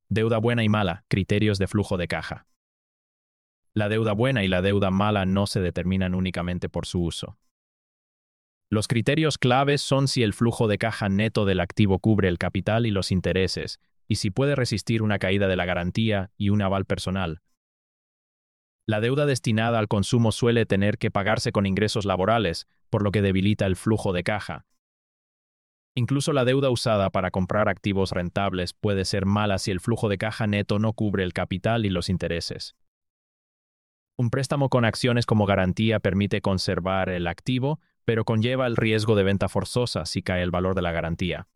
Deuda buena y mala, criterios de flujo de caja. La deuda buena y la deuda mala no se determinan únicamente por su uso. Los criterios claves son si el flujo de caja neto del activo cubre el capital y los intereses, y si puede resistir una caída de la garantía y un aval personal. La deuda destinada al consumo suele tener que pagarse con ingresos laborales, por lo que debilita el flujo de caja. Incluso la deuda usada para comprar activos rentables puede ser mala si el flujo de caja neto no cubre el capital y los intereses. Un préstamo con acciones como garantía permite conservar el activo, pero conlleva el riesgo de venta forzosa si cae el valor de la garantía.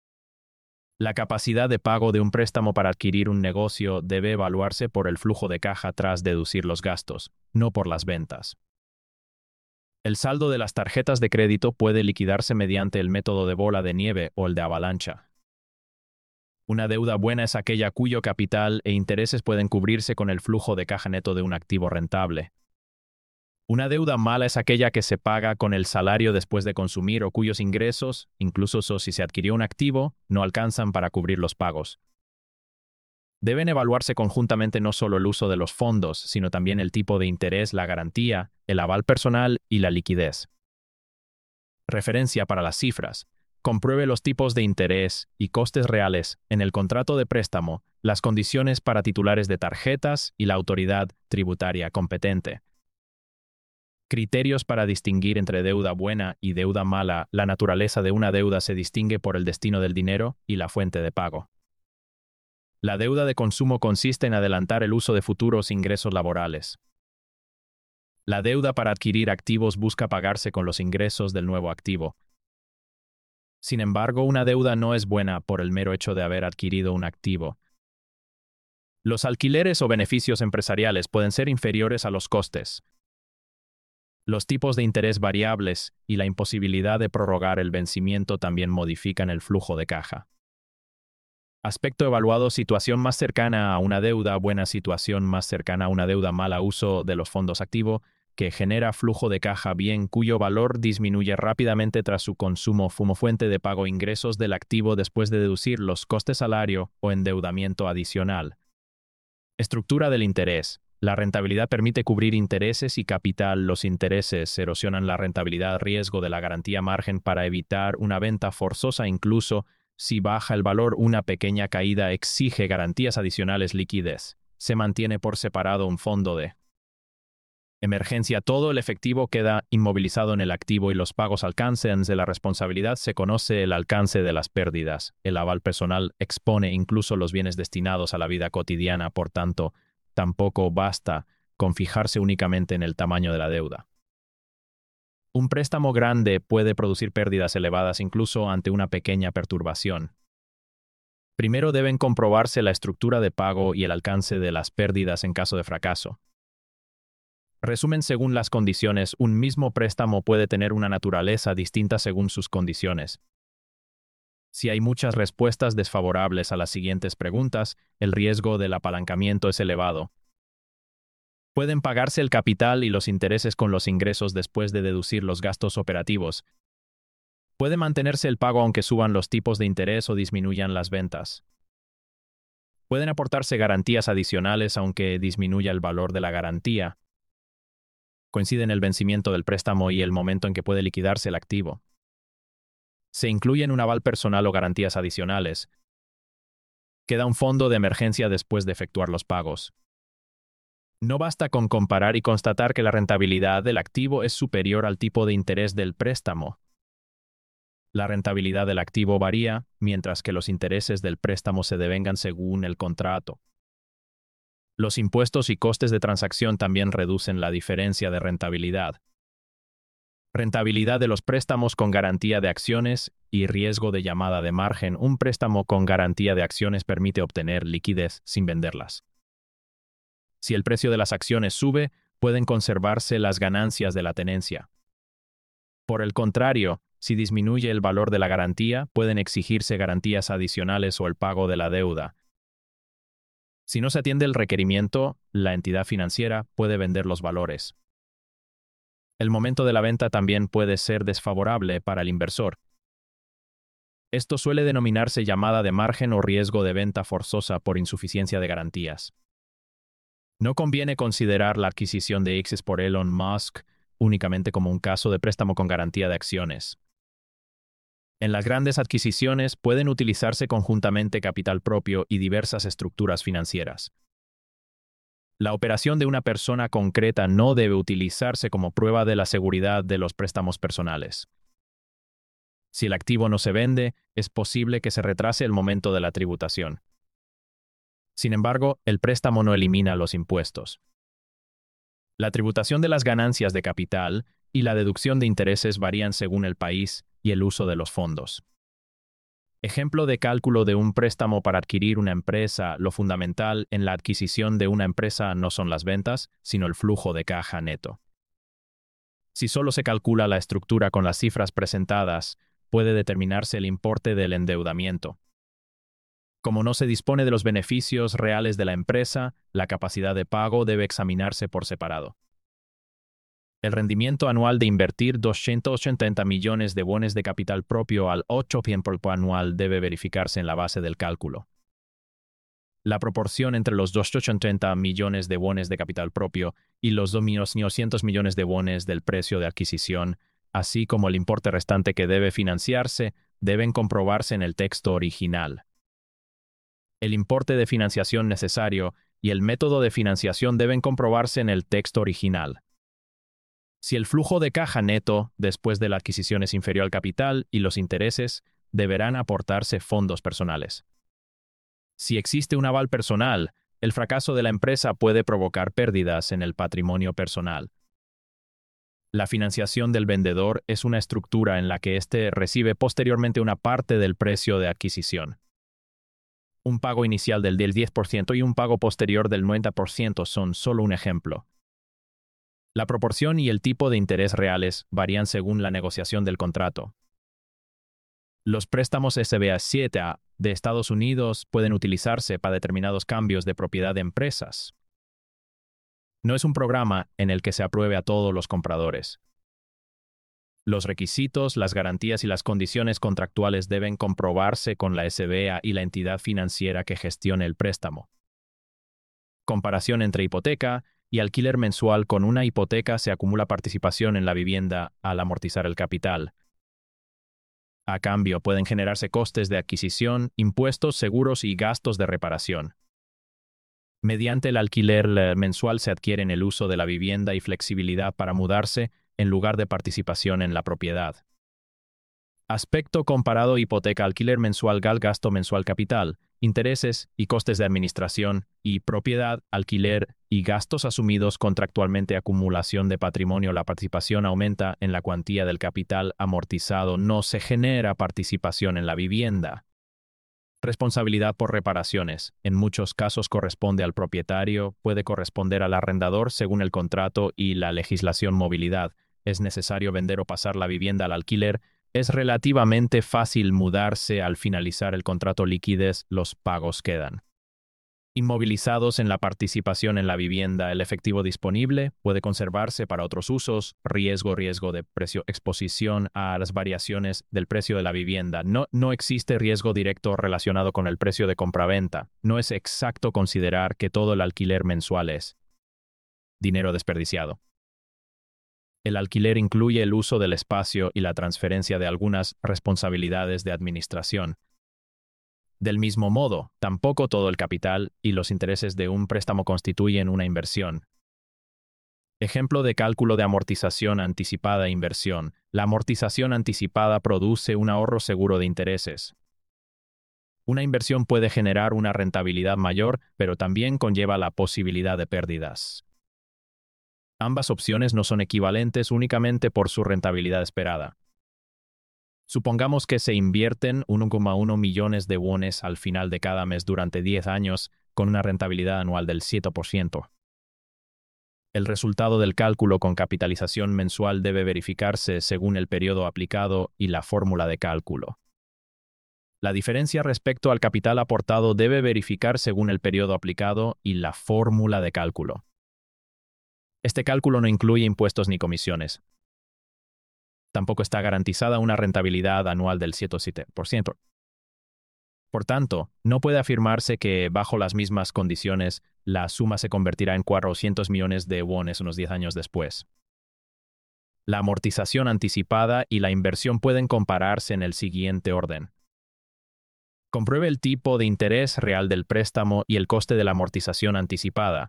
La capacidad de pago de un préstamo para adquirir un negocio debe evaluarse por el flujo de caja tras deducir los gastos, no por las ventas. El saldo de las tarjetas de crédito puede liquidarse mediante el método de bola de nieve o el de avalancha. Una deuda buena es aquella cuyo capital e intereses pueden cubrirse con el flujo de caja neto de un activo rentable. Una deuda mala es aquella que se paga con el salario después de consumir o cuyos ingresos, incluso si se adquirió un activo, no alcanzan para cubrir los pagos. Deben evaluarse conjuntamente no solo el uso de los fondos, sino también el tipo de interés, la garantía, el aval personal y la liquidez. Referencia para las cifras. Compruebe los tipos de interés y costes reales en el contrato de préstamo, las condiciones para titulares de tarjetas y la autoridad tributaria competente. Criterios para distinguir entre deuda buena y deuda mala. La naturaleza de una deuda se distingue por el destino del dinero y la fuente de pago. La deuda de consumo consiste en adelantar el uso de futuros ingresos laborales. La deuda para adquirir activos busca pagarse con los ingresos del nuevo activo. Sin embargo, una deuda no es buena por el mero hecho de haber adquirido un activo. Los alquileres o beneficios empresariales pueden ser inferiores a los costes. Los tipos de interés variables y la imposibilidad de prorrogar el vencimiento también modifican el flujo de caja. Aspecto evaluado: situación más cercana a una deuda buena, situación más cercana a una deuda mala, uso de los fondos activo, que genera flujo de caja bien, cuyo valor disminuye rápidamente tras su consumo, como fuente de pago, ingresos del activo después de deducir los costes, salario o endeudamiento adicional. Estructura del interés. La rentabilidad permite cubrir intereses y capital. Los intereses erosionan la rentabilidad, riesgo de la garantía, margen para evitar una venta forzosa. Incluso si baja el valor, una pequeña caída exige garantías adicionales, liquidez. Se mantiene por separado un fondo de emergencia. Todo el efectivo queda inmovilizado en el activo y los pagos alcancen de la responsabilidad. Se conoce el alcance de las pérdidas. El aval personal expone incluso los bienes destinados a la vida cotidiana. Por tanto, tampoco basta con fijarse únicamente en el tamaño de la deuda. Un préstamo grande puede producir pérdidas elevadas incluso ante una pequeña perturbación. Primero deben comprobarse la estructura de pago y el alcance de las pérdidas en caso de fracaso. Resumen: según las condiciones, un mismo préstamo puede tener una naturaleza distinta según sus condiciones. Si hay muchas respuestas desfavorables a las siguientes preguntas, el riesgo del apalancamiento es elevado. Pueden pagarse el capital y los intereses con los ingresos después de deducir los gastos operativos. Puede mantenerse el pago aunque suban los tipos de interés o disminuyan las ventas. Pueden aportarse garantías adicionales aunque disminuya el valor de la garantía. Coinciden el vencimiento del préstamo y el momento en que puede liquidarse el activo. Se incluyen un aval personal o garantías adicionales. Queda un fondo de emergencia después de efectuar los pagos. No basta con comparar y constatar que la rentabilidad del activo es superior al tipo de interés del préstamo. La rentabilidad del activo varía, mientras que los intereses del préstamo se devengan según el contrato. Los impuestos y costes de transacción también reducen la diferencia de rentabilidad. Rentabilidad de los préstamos con garantía de acciones y riesgo de llamada de margen. Un préstamo con garantía de acciones permite obtener liquidez sin venderlas. Si el precio de las acciones sube, pueden conservarse las ganancias de la tenencia. Por el contrario, si disminuye el valor de la garantía, pueden exigirse garantías adicionales o el pago de la deuda. Si no se atiende el requerimiento, la entidad financiera puede vender los valores. El momento de la venta también puede ser desfavorable para el inversor. Esto suele denominarse llamada de margen o riesgo de venta forzosa por insuficiencia de garantías. No conviene considerar la adquisición de X por Elon Musk únicamente como un caso de préstamo con garantía de acciones. En las grandes adquisiciones pueden utilizarse conjuntamente capital propio y diversas estructuras financieras. La operación de una persona concreta no debe utilizarse como prueba de la seguridad de los préstamos personales. Si el activo no se vende, es posible que se retrase el momento de la tributación. Sin embargo, el préstamo no elimina los impuestos. La tributación de las ganancias de capital y la deducción de intereses varían según el país y el uso de los fondos. Ejemplo de cálculo de un préstamo para adquirir una empresa: lo fundamental en la adquisición de una empresa no son las ventas, sino el flujo de caja neto. Si solo se calcula la estructura con las cifras presentadas, puede determinarse el importe del endeudamiento. Como no se dispone de los beneficios reales de la empresa, la capacidad de pago debe examinarse por separado. El rendimiento anual de invertir 280 millones de wones de capital propio al 8% anual debe verificarse en la base del cálculo. La proporción entre los 280 millones de wones de capital propio y los 2.900 millones de wones del precio de adquisición, así como el importe restante que debe financiarse, deben comprobarse en el texto original. El importe de financiación necesario y el método de financiación deben comprobarse en el texto original. Si el flujo de caja neto después de la adquisición es inferior al capital y los intereses, deberán aportarse fondos personales. Si existe un aval personal, el fracaso de la empresa puede provocar pérdidas en el patrimonio personal. La financiación del vendedor es una estructura en la que éste recibe posteriormente una parte del precio de adquisición. Un pago inicial del 10% y un pago posterior del 90% son solo un ejemplo. La proporción y el tipo de interés reales varían según la negociación del contrato. Los préstamos SBA 7A de Estados Unidos pueden utilizarse para determinados cambios de propiedad de empresas. No es un programa en el que se apruebe a todos los compradores. Los requisitos, las garantías y las condiciones contractuales deben comprobarse con la SBA y la entidad financiera que gestione el préstamo. Comparación entre hipoteca y alquiler mensual: con una hipoteca se acumula participación en la vivienda al amortizar el capital. A cambio, pueden generarse costes de adquisición, impuestos, seguros y gastos de reparación. Mediante el alquiler mensual se adquieren el uso de la vivienda y flexibilidad para mudarse en lugar de participación en la propiedad. Aspecto comparado: hipoteca, alquiler mensual, gasto mensual, capital, intereses y costes de administración, y propiedad, alquiler y gastos asumidos contractualmente, acumulación de patrimonio. La participación aumenta en la cuantía del capital amortizado, no se genera participación en la vivienda. Responsabilidad por reparaciones: en muchos casos corresponde al propietario, puede corresponder al arrendador según el contrato y la legislación. Movilidad: es necesario vender o pasar la vivienda al alquiler. Es relativamente fácil mudarse al finalizar el contrato. Liquidez: los pagos quedan inmovilizados en la participación en la vivienda. El efectivo disponible puede conservarse para otros usos. Riesgo de precio: exposición a las variaciones del precio de la vivienda. No existe riesgo directo relacionado con el precio de compraventa. No es exacto considerar que todo el alquiler mensual es dinero desperdiciado. El alquiler incluye el uso del espacio y la transferencia de algunas responsabilidades de administración. Del mismo modo, tampoco todo el capital y los intereses de un préstamo constituyen una inversión. Ejemplo de cálculo de amortización anticipada e inversión: la amortización anticipada produce un ahorro seguro de intereses. Una inversión puede generar una rentabilidad mayor, pero también conlleva la posibilidad de pérdidas. Ambas opciones no son equivalentes únicamente por su rentabilidad esperada. Supongamos que se invierten 1,1 millones de wones al final de cada mes durante 10 años, con una rentabilidad anual del 7%. El resultado del cálculo con capitalización mensual debe verificarse según el periodo aplicado y la fórmula de cálculo. La diferencia respecto al capital aportado debe verificar según el periodo aplicado y la fórmula de cálculo. Este cálculo no incluye impuestos ni comisiones. Tampoco está garantizada una rentabilidad anual del 7%. Por tanto, no puede afirmarse que, bajo las mismas condiciones, la suma se convertirá en 400 millones de wones unos 10 años después. La amortización anticipada y la inversión pueden compararse en el siguiente orden. Compruebe el tipo de interés real del préstamo y el coste de la amortización anticipada.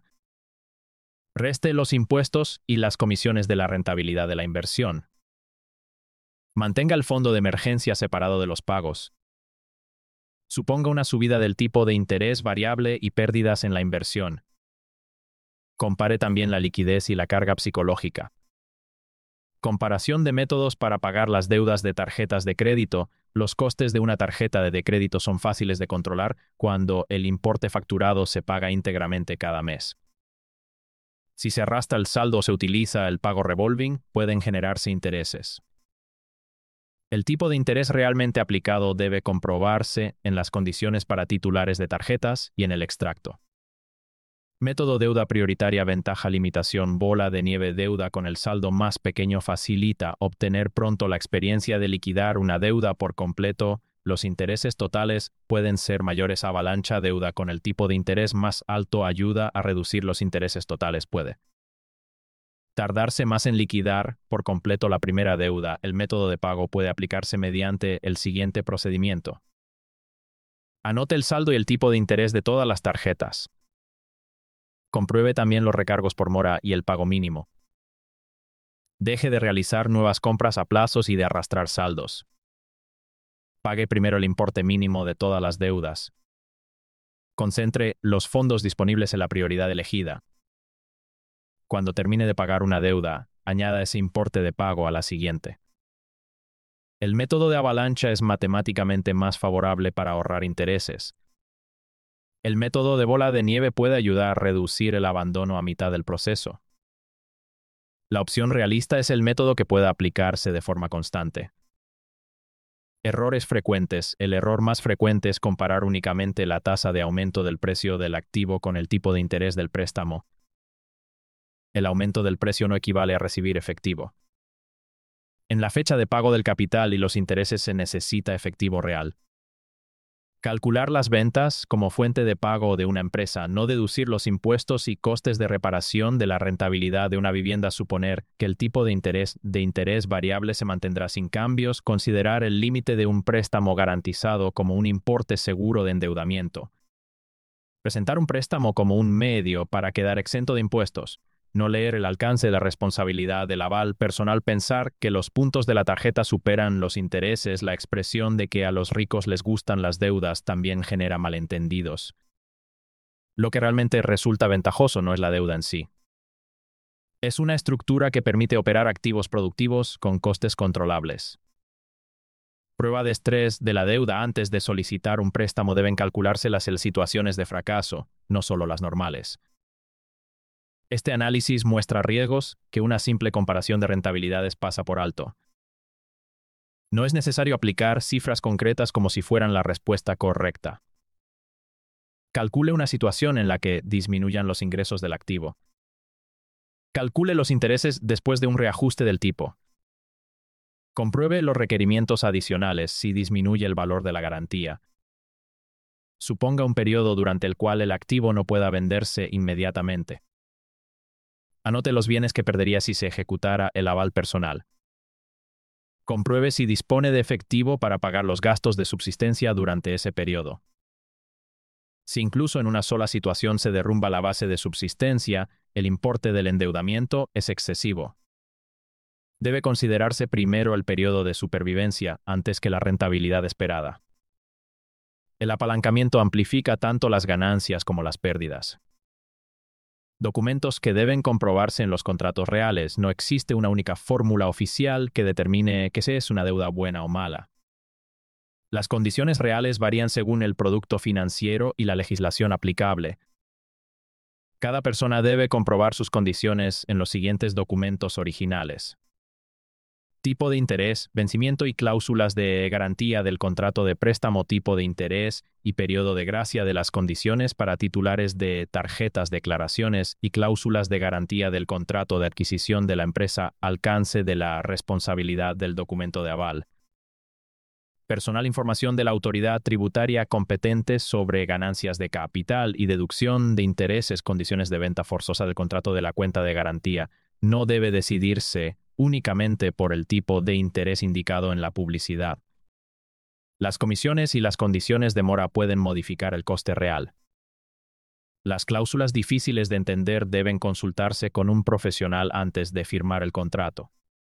Reste los impuestos y las comisiones de la rentabilidad de la inversión. Mantenga el fondo de emergencia separado de los pagos. Suponga una subida del tipo de interés variable y pérdidas en la inversión. Compare también la liquidez y la carga psicológica. Comparación de métodos para pagar las deudas de tarjetas de crédito. Los costes de una tarjeta de crédito son fáciles de controlar cuando el importe facturado se paga íntegramente cada mes. Si se arrastra el saldo o se utiliza el pago revolving, pueden generarse intereses. El tipo de interés realmente aplicado debe comprobarse en las condiciones para titulares de tarjetas y en el extracto. Método deuda prioritaria ventaja limitación bola de nieve deuda con el saldo más pequeño facilita obtener pronto la experiencia de liquidar una deuda por completo. Los intereses totales pueden ser mayores. Avalancha deuda con el tipo de interés más alto ayuda a reducir los intereses totales. Puede tardarse más en liquidar por completo la primera deuda. El método de pago puede aplicarse mediante el siguiente procedimiento. Anote el saldo y el tipo de interés de todas las tarjetas. Compruebe también los recargos por mora y el pago mínimo. Deje de realizar nuevas compras a plazos y de arrastrar saldos. Pague primero el importe mínimo de todas las deudas. Concentre los fondos disponibles en la prioridad elegida. Cuando termine de pagar una deuda, añada ese importe de pago a la siguiente. El método de avalancha es matemáticamente más favorable para ahorrar intereses. El método de bola de nieve puede ayudar a reducir el abandono a mitad del proceso. La opción realista es el método que pueda aplicarse de forma constante. Errores frecuentes. El error más frecuente es comparar únicamente la tasa de aumento del precio del activo con el tipo de interés del préstamo. El aumento del precio no equivale a recibir efectivo. En la fecha de pago del capital y los intereses se necesita efectivo real. Calcular las ventas como fuente de pago de una empresa, no deducir los impuestos y costes de reparación de la rentabilidad de una vivienda. Suponer que el tipo de interés variable se mantendrá sin cambios. Considerar el límite de un préstamo garantizado como un importe seguro de endeudamiento. Presentar un préstamo como un medio para quedar exento de impuestos. No leer el alcance de la responsabilidad del aval personal. Pensar que los puntos de la tarjeta superan los intereses. La expresión de que a los ricos les gustan las deudas también genera malentendidos. Lo que realmente resulta ventajoso no es la deuda en sí. Es una estructura que permite operar activos productivos con costes controlables. Prueba de estrés de la deuda. Antes de solicitar un préstamo deben calcularse las situaciones de fracaso, no solo las normales. Este análisis muestra riesgos que una simple comparación de rentabilidades pasa por alto. No es necesario aplicar cifras concretas como si fueran la respuesta correcta. Calcule una situación en la que disminuyan los ingresos del activo. Calcule los intereses después de un reajuste del tipo. Compruebe los requerimientos adicionales si disminuye el valor de la garantía. Suponga un periodo durante el cual el activo no pueda venderse inmediatamente. Anote los bienes que perdería si se ejecutara el aval personal. Compruebe si dispone de efectivo para pagar los gastos de subsistencia durante ese periodo. Si incluso en una sola situación se derrumba la base de subsistencia, el importe del endeudamiento es excesivo. Debe considerarse primero el periodo de supervivencia antes que la rentabilidad esperada. El apalancamiento amplifica tanto las ganancias como las pérdidas. Documentos que deben comprobarse en los contratos reales. No existe una única fórmula oficial que determine que si es una deuda buena o mala. Las condiciones reales varían según el producto financiero y la legislación aplicable. Cada persona debe comprobar sus condiciones en los siguientes documentos originales. Tipo de interés, vencimiento y cláusulas de garantía del contrato de préstamo, tipo de interés y periodo de gracia de las condiciones para titulares de tarjetas, declaraciones y cláusulas de garantía del contrato de adquisición de la empresa, alcance de la responsabilidad del documento de aval. Personal, información de la autoridad tributaria competente sobre ganancias de capital y deducción de intereses, condiciones de venta forzosa del contrato de la cuenta de garantía. No debe decidirse únicamente por el tipo de interés indicado en la publicidad. Las comisiones y las condiciones de mora pueden modificar el coste real. Las cláusulas difíciles de entender deben consultarse con un profesional antes de firmar el contrato.